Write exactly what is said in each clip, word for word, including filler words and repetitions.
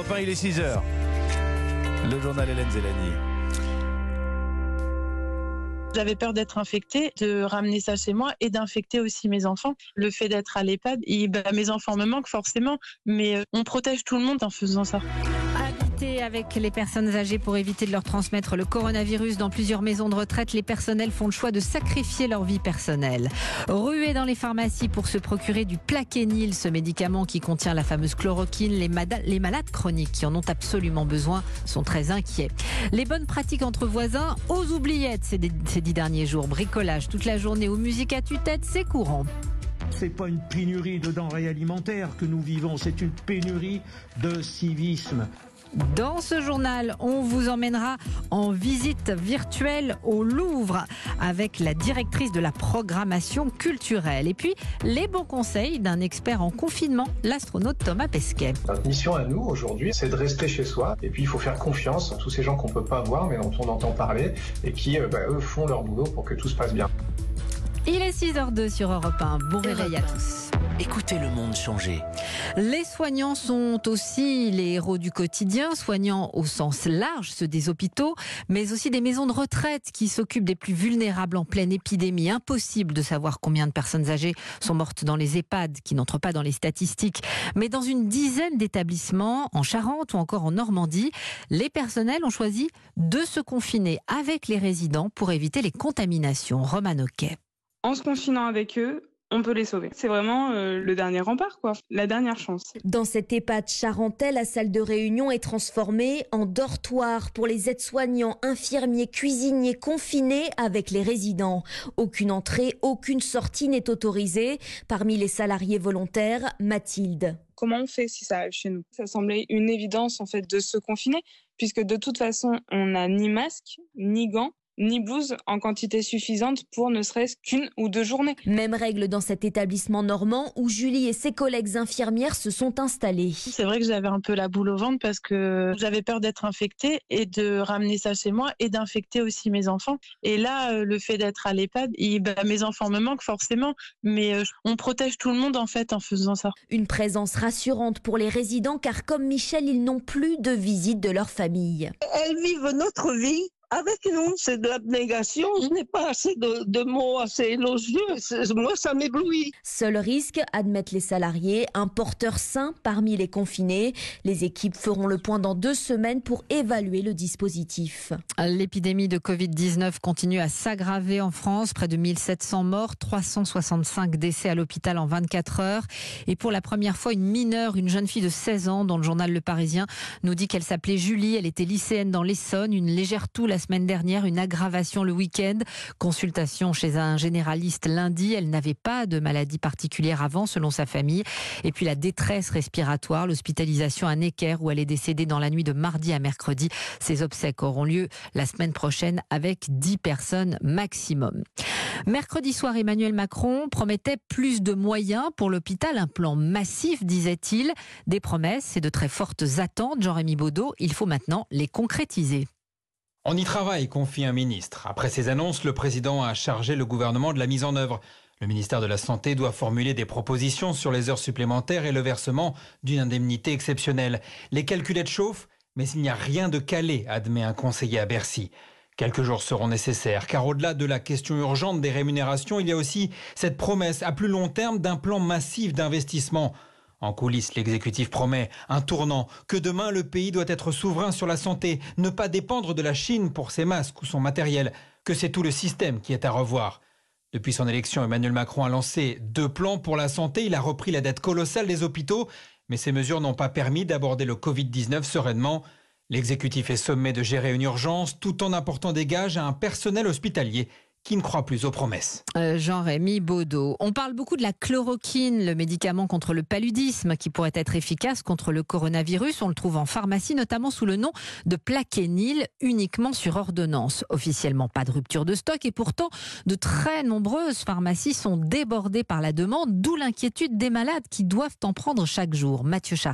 Europe un, il est six heures. Le journal Hélène Zélani. J'avais peur d'être infectée, de ramener ça chez moi et d'infecter aussi mes enfants. Le fait d'être à l'EHPAD, et bah, mes enfants me manquent forcément, mais on protège tout le monde en faisant ça. Habiter avec les personnes âgées pour éviter de leur transmettre le coronavirus dans plusieurs maisons de retraite, les personnels font le choix de sacrifier leur vie personnelle. Ruer dans les pharmacies pour se procurer du Plaquenil, ce médicament qui contient la fameuse chloroquine. Les, mada- les malades chroniques qui en ont absolument besoin sont très inquiets. Les bonnes pratiques entre voisins aux oubliettes ces, ces dix derniers jours. Bricolage toute la journée ou musique à tue-tête, c'est courant. C'est pas une pénurie de denrées alimentaires que nous vivons, c'est une pénurie de civisme. Dans ce journal, on vous emmènera en visite virtuelle au Louvre avec la directrice de la programmation culturelle. Et puis, les bons conseils d'un expert en confinement, l'astronaute Thomas Pesquet. Notre mission à nous, aujourd'hui, c'est de rester chez soi. Et puis, il faut faire confiance à tous ces gens qu'on ne peut pas voir, mais dont on entend parler, et qui, bah, eux, font leur boulot pour que tout se passe bien. Il est six heures deux sur Europe un. Bon réveil à tous. Écoutez le monde changer. Les soignants sont aussi les héros du quotidien, soignants au sens large, ceux des hôpitaux, mais aussi des maisons de retraite qui s'occupent des plus vulnérables en pleine épidémie. Impossible de savoir combien de personnes âgées sont mortes dans les EHPAD, qui n'entrent pas dans les statistiques. Mais dans une dizaine d'établissements, en Charente ou encore en Normandie, les personnels ont choisi de se confiner avec les résidents pour éviter les contaminations. Roman Oquet. En se confinant avec eux, on peut les sauver. C'est vraiment euh, le dernier rempart, quoi. La dernière chance. Dans cette EHPAD charentais, la salle de réunion est transformée en dortoir pour les aides-soignants, infirmiers, cuisiniers confinés avec les résidents. Aucune entrée, aucune sortie n'est autorisée. Parmi les salariés volontaires, Mathilde. Comment on fait si ça arrive chez nous ? Ça semblait une évidence, en fait, de se confiner, puisque de toute façon, on n'a ni masque, ni gants, ni blouse en quantité suffisante pour ne serait-ce qu'une ou deux journées. Même règle dans cet établissement normand où Julie et ses collègues infirmières se sont installées. C'est vrai que j'avais un peu la boule au ventre parce que j'avais peur d'être infectée et de ramener ça chez moi et d'infecter aussi mes enfants. Et là, le fait d'être à l'EHPAD, et bah, mes enfants me manquent forcément, mais on protège tout le monde en fait en faisant ça. Une présence rassurante pour les résidents car comme Michel, ils n'ont plus de visite de leur famille. Elles vivent notre vie avec nous, c'est de l'abnégation. Je n'ai pas assez de, de mots assez élogieux. C'est, moi, ça m'éblouit. Seul risque, admettent les salariés, un porteur sain parmi les confinés. Les équipes feront le point dans deux semaines pour évaluer le dispositif. L'épidémie de covid dix-neuf continue à s'aggraver en France. Près de mille sept cents morts, trois cent soixante-cinq décès à l'hôpital en vingt-quatre heures. Et pour la première fois, une mineure, une jeune fille de seize ans, dont le journal Le Parisien nous dit qu'elle s'appelait Julie. Elle était lycéenne dans l'Essonne. Une légère toux la semaine dernière, une aggravation le week-end. Consultation chez un généraliste lundi. Elle n'avait pas de maladie particulière avant, selon sa famille. Et puis la détresse respiratoire, l'hospitalisation à Necker, où elle est décédée dans la nuit de mardi à mercredi. Ses obsèques auront lieu la semaine prochaine avec dix personnes maximum. Mercredi soir, Emmanuel Macron promettait plus de moyens pour l'hôpital. Un plan massif, disait-il. Des promesses et de très fortes attentes. Jean-Rémy Baudot, il faut maintenant les concrétiser. On y travaille, confie un ministre. Après ces annonces, le président a chargé le gouvernement de la mise en œuvre. Le ministère de la Santé doit formuler des propositions sur les heures supplémentaires et le versement d'une indemnité exceptionnelle. Les calculettes chauffent, mais il n'y a rien de calé, admet un conseiller à Bercy. Quelques jours seront nécessaires, car au-delà de la question urgente des rémunérations, il y a aussi cette promesse à plus long terme d'un plan massif d'investissement. En coulisses, l'exécutif promet un tournant, que demain le pays doit être souverain sur la santé, ne pas dépendre de la Chine pour ses masques ou son matériel, que c'est tout le système qui est à revoir. Depuis son élection, Emmanuel Macron a lancé deux plans pour la santé. Il a repris la dette colossale des hôpitaux, mais ces mesures n'ont pas permis d'aborder le covid dix-neuf sereinement. L'exécutif est sommé de gérer une urgence tout en apportant des gages à un personnel hospitalier qui ne croit plus aux promesses. Euh, Jean-Rémy Baudot. On parle beaucoup de la chloroquine, le médicament contre le paludisme qui pourrait être efficace contre le coronavirus. On le trouve en pharmacie, notamment sous le nom de Plaquenil, uniquement sur ordonnance. Officiellement, pas de rupture de stock et pourtant, de très nombreuses pharmacies sont débordées par la demande, d'où l'inquiétude des malades qui doivent en prendre chaque jour. Mathieu Charrier.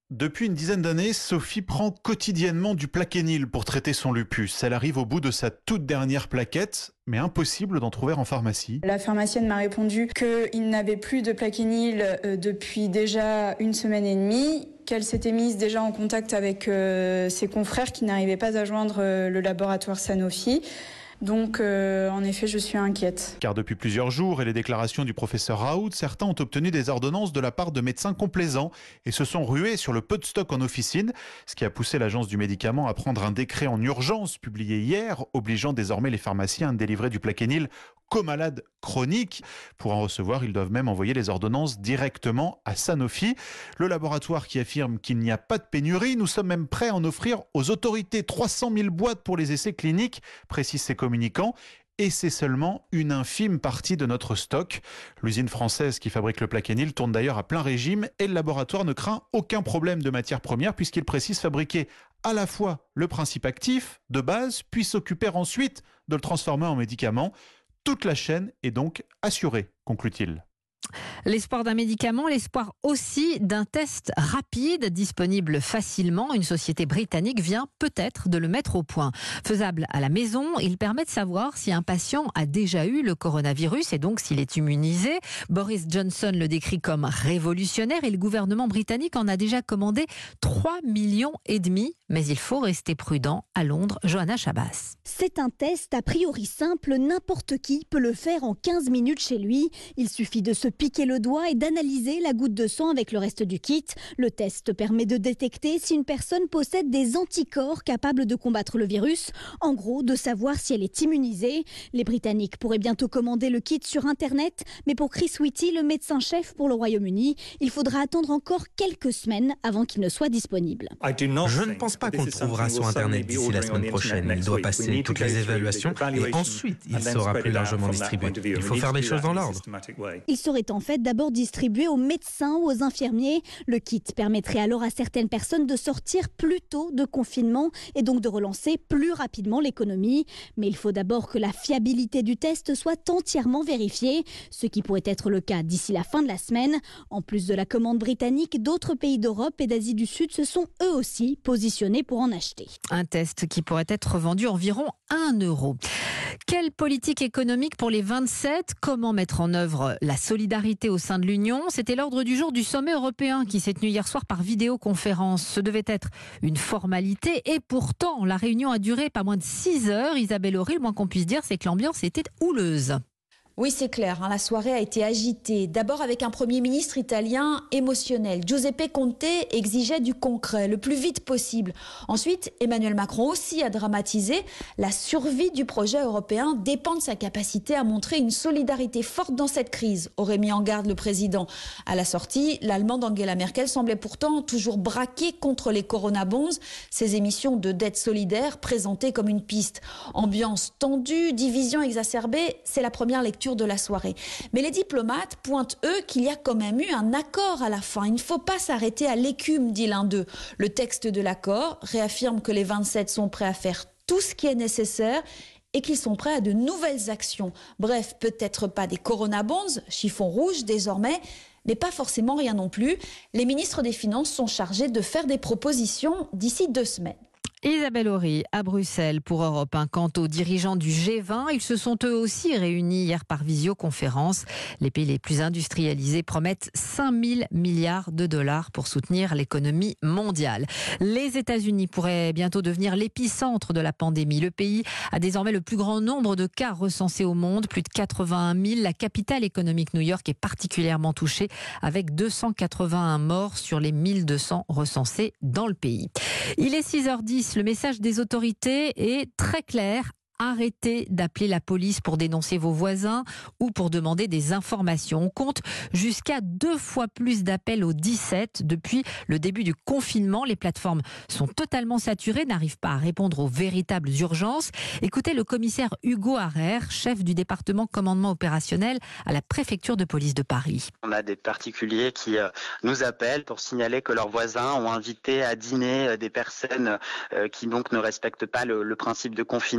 Depuis une dizaine d'années, Sophie prend quotidiennement du Plaquenil pour traiter son lupus. Elle arrive au bout de sa toute dernière plaquette, mais impossible d'en trouver en pharmacie. La pharmacienne m'a répondu qu'il n'avait plus de Plaquenil depuis déjà une semaine et demie, qu'elle s'était mise déjà en contact avec euh, ses confrères qui n'arrivaient pas à joindre euh, le laboratoire Sanofi. Donc, euh, en effet, je suis inquiète. Car depuis plusieurs jours et les déclarations du professeur Raoult, certains ont obtenu des ordonnances de la part de médecins complaisants et se sont rués sur le peu de stock en officine, ce qui a poussé l'agence du médicament à prendre un décret en urgence publié hier, obligeant désormais les pharmaciens à délivrer du Plaquenil qu'aux malades chroniques. Pour en recevoir, ils doivent même envoyer les ordonnances directement à Sanofi. Le laboratoire qui affirme qu'il n'y a pas de pénurie, nous sommes même prêts à en offrir aux autorités trois cent mille boîtes pour les essais cliniques, précisent ses communicants. Et c'est seulement une infime partie de notre stock. L'usine française qui fabrique le Plaquenil tourne d'ailleurs à plein régime et le laboratoire ne craint aucun problème de matière première puisqu'il précise fabriquer à la fois le principe actif de base, puis s'occuper ensuite de le transformer en médicament. Toute la chaîne est donc assurée, conclut-il. L'espoir d'un médicament, l'espoir aussi d'un test rapide, disponible facilement. Une société britannique vient peut-être de le mettre au point. Faisable à la maison, il permet de savoir si un patient a déjà eu le coronavirus et donc s'il est immunisé. Boris Johnson le décrit comme révolutionnaire et le gouvernement britannique en a déjà commandé trois millions et demi. Mais il faut rester prudent. À Londres, Johanna Chabas. C'est un test a priori simple. N'importe qui peut le faire en quinze minutes chez lui. Il suffit de se piquer le doigt et d'analyser la goutte de sang avec le reste du kit. Le test permet de détecter si une personne possède des anticorps capables de combattre le virus. En gros, de savoir si elle est immunisée. Les Britanniques pourraient bientôt commander le kit sur Internet. Mais pour Chris Whitty, le médecin-chef pour le Royaume-Uni, il faudra attendre encore quelques semaines avant qu'il ne soit disponible. Je ne pense pas qu'on le trouvera sur Internet d'ici la semaine prochaine. Il doit passer toutes les évaluations et ensuite il sera plus largement distribué. Il faut faire les choses dans l'ordre. Il serait en fait d'abord distribué aux médecins ou aux infirmiers. Le kit permettrait alors à certaines personnes de sortir plus tôt de confinement et donc de relancer plus rapidement l'économie. Mais il faut d'abord que la fiabilité du test soit entièrement vérifiée, ce qui pourrait être le cas d'ici la fin de la semaine. En plus de la commande britannique, d'autres pays d'Europe et d'Asie du Sud se sont eux aussi positionnés pour en acheter. Un test qui pourrait être vendu environ un euro. Quelle politique économique pour les vingt-sept ? Comment mettre en œuvre la solidarité au sein de l'Union ? C'était l'ordre du jour du sommet européen qui s'est tenu hier soir par vidéoconférence. Ce devait être une formalité et pourtant la réunion a duré pas moins de six heures. Isabelle Horry, le moins qu'on puisse dire, c'est que l'ambiance était houleuse. Oui, c'est clair, hein, la soirée a été agitée. D'abord avec un Premier ministre italien émotionnel. Giuseppe Conte exigeait du concret, le plus vite possible. Ensuite, Emmanuel Macron aussi a dramatisé. La survie du projet européen dépend de sa capacité à montrer une solidarité forte dans cette crise, aurait mis en garde le président. À la sortie, l'Allemande Angela Merkel semblait pourtant toujours braquée contre les corona-bonds, ces émissions de dette solidaire présentées comme une piste. Ambiance tendue, division exacerbée, c'est la première lecture de la soirée. Mais les diplomates pointent, eux, qu'il y a quand même eu un accord à la fin. Il ne faut pas s'arrêter à l'écume, dit l'un d'eux. Le texte de l'accord réaffirme que les vingt-sept sont prêts à faire tout ce qui est nécessaire et qu'ils sont prêts à de nouvelles actions. Bref, peut-être pas des corona bonds, chiffon rouge désormais, mais pas forcément rien non plus. Les ministres des Finances sont chargés de faire des propositions d'ici deux semaines. Isabelle Horry à Bruxelles pour Europe un. Quant aux dirigeants du G vingt, ils se sont eux aussi réunis hier par visioconférence. Les pays les plus industrialisés promettent cinq mille milliards de dollars pour soutenir l'économie mondiale. Les États-Unis pourraient bientôt devenir l'épicentre de la pandémie. Le pays a désormais le plus grand nombre de cas recensés au monde, plus de quatre-vingt-un mille. La capitale économique New York est particulièrement touchée avec deux cent quatre-vingt-un morts sur les mille deux cents recensés dans le pays. Il est six heures dix. Le message des autorités est très clair. Arrêtez d'appeler la police pour dénoncer vos voisins ou pour demander des informations. On compte jusqu'à deux fois plus d'appels au dix-sept depuis le début du confinement. Les plateformes sont totalement saturées, n'arrivent pas à répondre aux véritables urgences. Écoutez le commissaire Hugo Harrer, chef du département commandement opérationnel à la préfecture de police de Paris. On a des particuliers qui euh, nous appellent pour signaler que leurs voisins ont invité à dîner euh, des personnes euh, qui donc ne respectent pas le, le principe de confinement.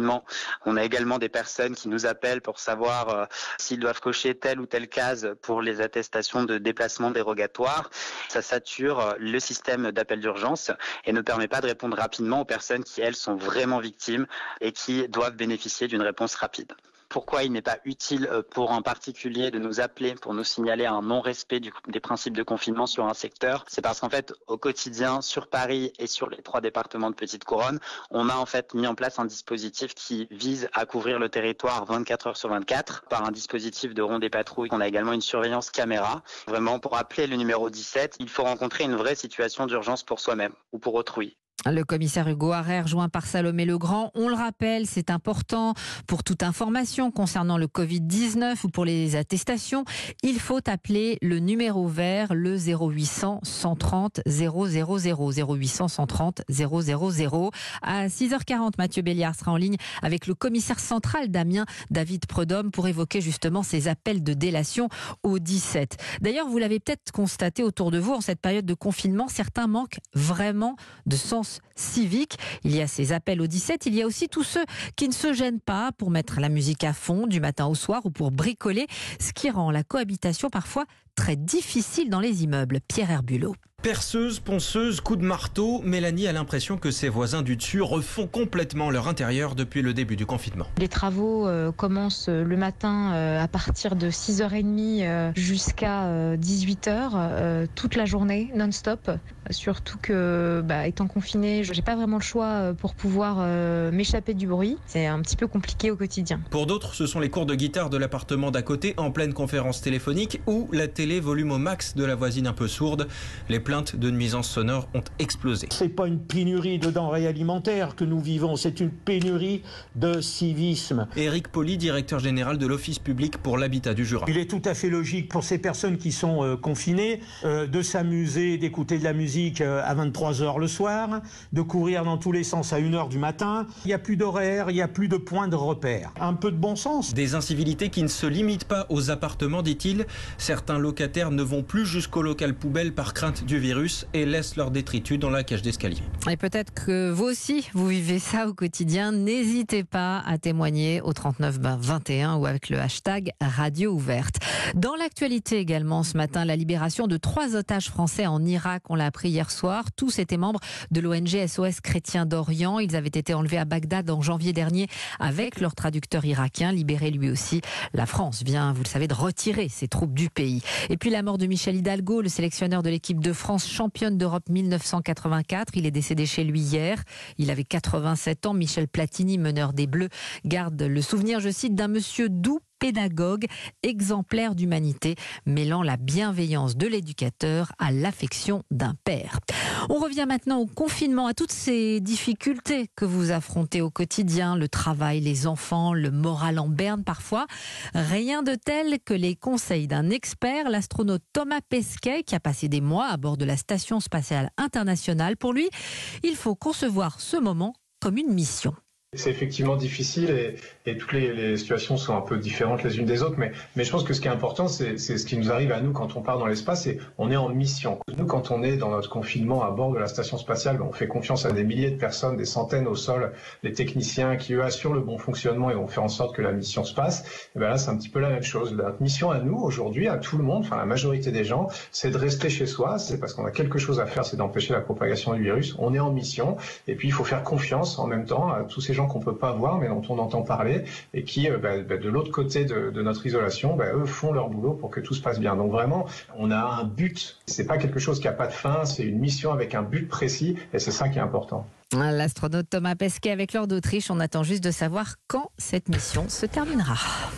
On a également des personnes qui nous appellent pour savoir euh, s'ils doivent cocher telle ou telle case pour les attestations de déplacement dérogatoire. Ça sature le système d'appel d'urgence et ne permet pas de répondre rapidement aux personnes qui, elles, sont vraiment victimes et qui doivent bénéficier d'une réponse rapide. Pourquoi il n'est pas utile pour un particulier de nous appeler pour nous signaler un non-respect du, des principes de confinement sur un secteur? C'est parce qu'en fait, au quotidien, sur Paris et sur les trois départements de Petite Couronne, on a en fait mis en place un dispositif qui vise à couvrir le territoire vingt-quatre heures sur vingt-quatre par un dispositif de ronde et patrouille. On a également une surveillance caméra. Vraiment, pour appeler le numéro dix-sept, il faut rencontrer une vraie situation d'urgence pour soi-même ou pour autrui. Le commissaire Hugo Harrer, joint par Salomé Legrand, on le rappelle, c'est important pour toute information concernant le covid dix-neuf ou pour les attestations. Il faut appeler le numéro vert, le zéro huit cents, cent trente, zéro zéro zéro, zéro huit cents, cent trente, zéro zéro zéro. À six heures quarante, Mathieu Béliard sera en ligne avec le commissaire central d'Amiens, David Prudhomme, pour évoquer justement ces appels de délation au dix-sept. D'ailleurs, vous l'avez peut-être constaté autour de vous, en cette période de confinement, certains manquent vraiment de sens civique. Il y a ces appels au dix-sept, il y a aussi tous ceux qui ne se gênent pas pour mettre la musique à fond du matin au soir ou pour bricoler, ce qui rend la cohabitation parfois très difficile dans les immeubles. Pierre Herbulot. Perceuse, ponceuse, coup de marteau, Mélanie a l'impression que ses voisins du dessus refont complètement leur intérieur depuis le début du confinement. Les travaux euh, commencent le matin euh, à partir de six heures trente euh, jusqu'à euh, dix-huit heures, euh, toute la journée, non-stop. Surtout que, bah, étant confinée, je n'ai pas vraiment le choix pour pouvoir euh, m'échapper du bruit. C'est un petit peu compliqué au quotidien. Pour d'autres, ce sont les cours de guitare de l'appartement d'à côté en pleine conférence téléphonique ou la télé volume au max de la voisine un peu sourde. Les plaintes de nuisances sonores ont explosé. C'est pas une pénurie de denrées alimentaires que nous vivons, c'est une pénurie de civisme. Éric Poli, directeur général de l'Office public pour l'habitat du Jura. Il est tout à fait logique pour ces personnes qui sont euh, confinées euh, de s'amuser, d'écouter de la musique à vingt-trois heures le soir, de courir dans tous les sens à une heure du matin. Il n'y a plus d'horaire, il n'y a plus de point de repère. Un peu de bon sens. Des incivilités qui ne se limitent pas aux appartements, dit-il. Certains locataires ne vont plus jusqu'au local poubelle par crainte du virus et laissent leurs détritus dans la cage d'escalier. Et peut-être que vous aussi, vous vivez ça au quotidien. N'hésitez pas à témoigner au trente-neuf vingt et un ou avec le hashtag Radio Ouverte. Dans l'actualité également ce matin, la libération de trois otages français en Irak. On l'a appris hier soir. Tous étaient membres de l'O N G S O S Chrétiens d'Orient. Ils avaient été enlevés à Bagdad en janvier dernier avec leur traducteur irakien, libéré lui aussi. La France vient, vous le savez, de retirer ses troupes du pays. Et puis la mort de Michel Hidalgo, le sélectionneur de l'équipe de France, championne d'Europe mille neuf cent quatre-vingt-quatre. Il est décédé chez lui hier. Il avait quatre-vingt-sept ans. Michel Platini, meneur des Bleus, garde le souvenir, je cite, d'un monsieur doux, pédagogue, exemplaire d'humanité, mêlant la bienveillance de l'éducateur à l'affection d'un père. On revient maintenant au confinement, à toutes ces difficultés que vous affrontez au quotidien, le travail, les enfants, le moral en berne parfois. Rien de tel que les conseils d'un expert, l'astronaute Thomas Pesquet, qui a passé des mois à bord de la Station spatiale internationale. Pour lui, il faut concevoir ce moment comme une mission. C'est effectivement difficile et, et toutes les, les situations sont un peu différentes les unes des autres, mais, mais je pense que ce qui est important, c'est, c'est ce qui nous arrive à nous quand on part dans l'espace, et on est en mission. Nous, quand on est dans notre confinement à bord de la station spatiale, on fait confiance à des milliers de personnes, des centaines au sol, les techniciens qui, eux, assurent le bon fonctionnement et vont faire en sorte que la mission se passe. Et bien là, c'est un petit peu la même chose. Notre mission à nous, aujourd'hui, à tout le monde, enfin la majorité des gens, c'est de rester chez soi. C'est parce qu'on a quelque chose à faire, c'est d'empêcher la propagation du virus. On est en mission, et puis il faut faire confiance en même temps à tous ces gens qu'on peut pas voir mais dont on entend parler et qui euh, bah, bah, de l'autre côté de, de notre isolation, bah, eux font leur boulot pour que tout se passe bien. Donc vraiment, on a un but, c'est pas quelque chose qui a pas de fin, c'est une mission avec un but précis et c'est ça qui est important. L'astronaute Thomas Pesquet avec l'Or d'Autriche, on attend juste de savoir quand cette mission se terminera.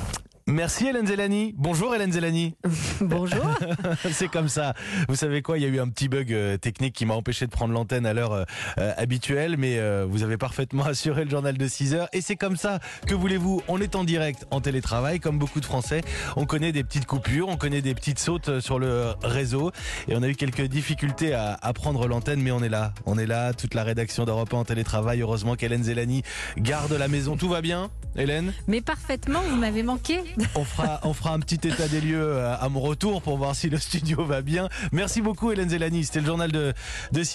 Merci Hélène Zellani. Bonjour Hélène Zellani. Bonjour. C'est comme ça. Vous savez quoi, il y a eu un petit bug euh, technique qui m'a empêché de prendre l'antenne à l'heure euh, habituelle, mais euh, vous avez parfaitement assuré le journal de six heures. Et c'est comme ça, que voulez-vous, on est en direct, en télétravail, comme beaucoup de Français. On connaît des petites coupures, on connaît des petites sautes sur le réseau. Et on a eu quelques difficultés à, à prendre l'antenne, mais on est là. On est là, toute la rédaction d'Europe un en télétravail. Heureusement qu'Hélène Zellani garde la maison. Tout va bien, Hélène ? Mais parfaitement, vous m'avez manqué. On fera, on fera un petit état des lieux à mon retour pour voir si le studio va bien. Merci beaucoup Hélène Zellani, c'était le journal de, de